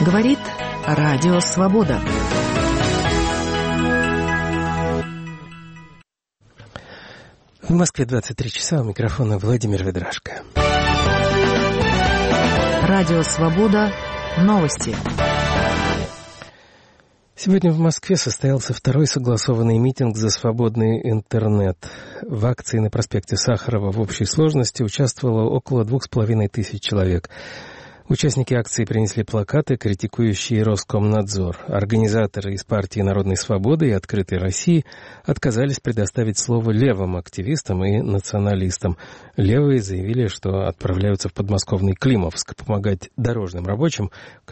Говорит Радио Свобода. В Москве 23 часа, у микрофона Владимир Ведрашко. Радио Свобода. Новости. Сегодня в Москве состоялся второй согласованный митинг за свободный интернет. В акции на проспекте Сахарова в общей сложности участвовало около 2500 человек. Участники акции принесли плакаты, критикующие Роскомнадзор. Организаторы из партии Народной Свободы и Открытой России отказались предоставить слово левым активистам и националистам. Левые заявили, что отправляются в подмосковный Климовск помогать дорожным рабочим,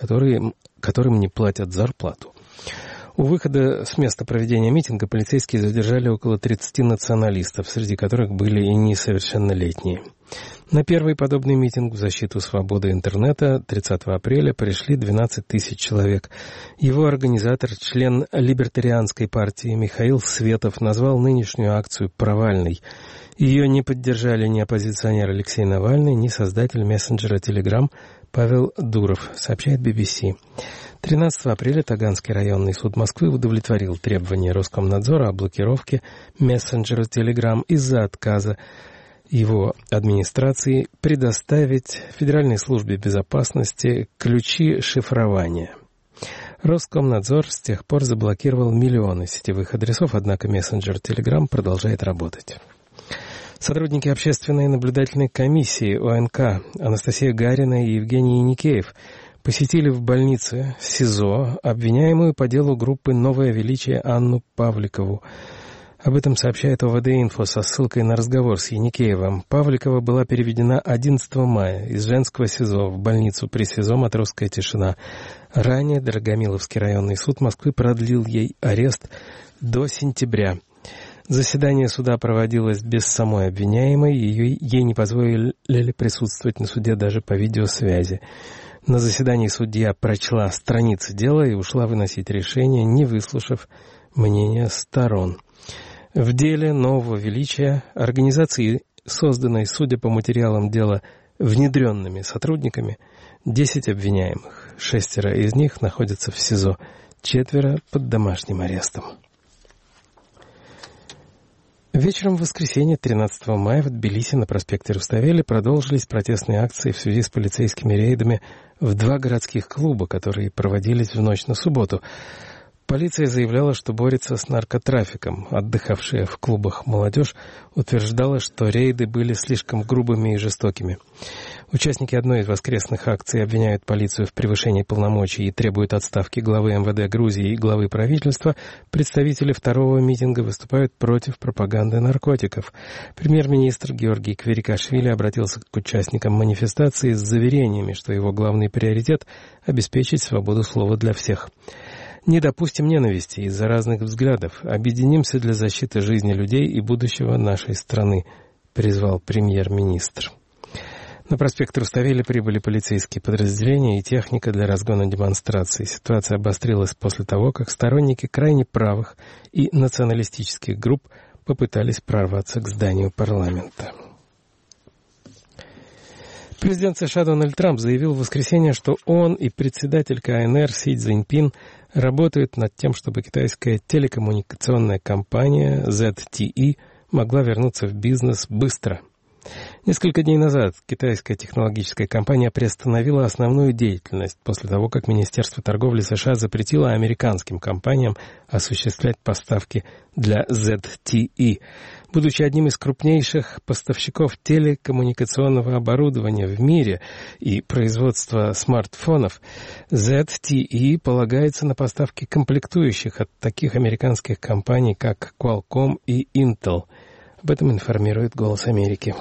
которым не платят зарплату. У выхода с места проведения митинга полицейские задержали около 30 националистов, среди которых были и несовершеннолетние. На первый подобный митинг в защиту свободы интернета 30 апреля пришли 12 тысяч человек. Его организатор, член либертарианской партии Михаил Светов, назвал нынешнюю акцию провальной. Ее не поддержали ни оппозиционер Алексей Навальный, ни создатель мессенджера Telegram Павел Дуров, сообщает BBC. 13 апреля Таганский районный суд Москвы удовлетворил требования Роскомнадзора о блокировке мессенджера Telegram из-за отказа его администрации предоставить Федеральной службе безопасности ключи шифрования. Роскомнадзор с тех пор заблокировал миллионы сетевых адресов, однако мессенджер Telegram продолжает работать. Сотрудники Общественной наблюдательной комиссии ОНК Анастасия Гарина и Евгений Яникеев посетили в больнице СИЗО обвиняемую по делу группы «Новое величие» Анну Павликову. Об этом сообщает ОВД-инфо со ссылкой на разговор с Яникеевым. Павликова была переведена 11 мая из женского СИЗО в больницу при СИЗО «Матросская тишина». Ранее Дорогомиловский районный суд Москвы продлил ей арест до сентября. Заседание суда проводилось без самой обвиняемой, ей не позволили присутствовать на суде даже по видеосвязи. На заседании судья прочла страницы дела и ушла выносить решение, не выслушав мнения сторон. В деле «Нового величия» организации, созданной, судя по материалам дела, внедренными сотрудниками, 10 обвиняемых. 6 из них находятся в СИЗО, 4 под домашним арестом. Вечером в воскресенье, 13 мая, в Тбилиси на проспекте Руставели продолжились протестные акции в связи с полицейскими рейдами в 2 городских клуба, которые проводились в ночь на субботу. Полиция заявляла, что борется с наркотрафиком. Отдыхавшая в клубах молодежь утверждала, что рейды были слишком грубыми и жестокими. Участники одной из воскресных акций обвиняют полицию в превышении полномочий и требуют отставки главы МВД Грузии и главы правительства. Представители второго митинга выступают против пропаганды наркотиков. Премьер-министр Георгий Кверикашвили обратился к участникам манифестации с заверениями, что его главный приоритет – обеспечить свободу слова для всех. «Не допустим ненависти из-за разных взглядов. Объединимся для защиты жизни людей и будущего нашей страны», — призвал премьер-министр. На проспект Руставели прибыли полицейские подразделения и техника для разгона демонстраций. Ситуация обострилась после того, как сторонники крайне правых и националистических групп попытались прорваться к зданию парламента. Президент США Дональд Трамп заявил в воскресенье, что он и председатель КНР Си Цзиньпин работают над тем, чтобы китайская телекоммуникационная компания ZTE могла вернуться в бизнес быстро. Несколько дней назад китайская технологическая компания приостановила основную деятельность после того, как Министерство торговли США запретило американским компаниям осуществлять поставки для ZTE. Будучи одним из крупнейших поставщиков телекоммуникационного оборудования в мире и производства смартфонов, ZTE полагается на поставки комплектующих от таких американских компаний, как Qualcomm и Intel. Об этом информирует «Голос Америки».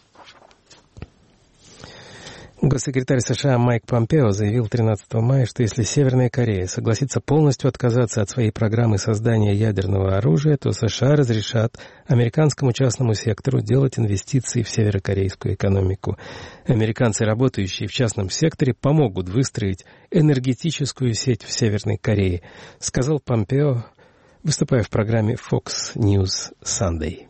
Госсекретарь США Майк Помпео заявил 13 мая, что если Северная Корея согласится полностью отказаться от своей программы создания ядерного оружия, то США разрешат американскому частному сектору делать инвестиции в северокорейскую экономику. Американцы, работающие в частном секторе, помогут выстроить энергетическую сеть в Северной Корее, сказал Помпео, выступая в программе Fox News Sunday.